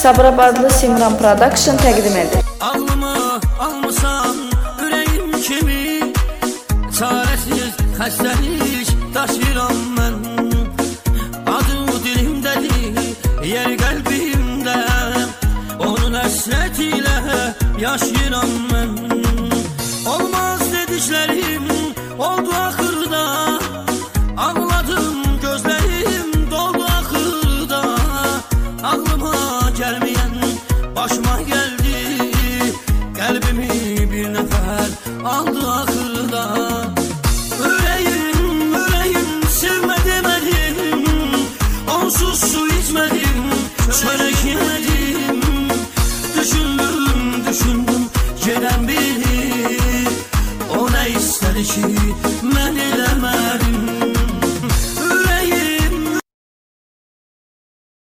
Sabirabadlı Simran Production təqdim edir. Ağlımı almısan ürəyim kimi, çarəsiz xəstəlik daşıram mən. Adı dilimdədir, yer qəlbimdə, onun həsrəti ilə yaşayıram mən.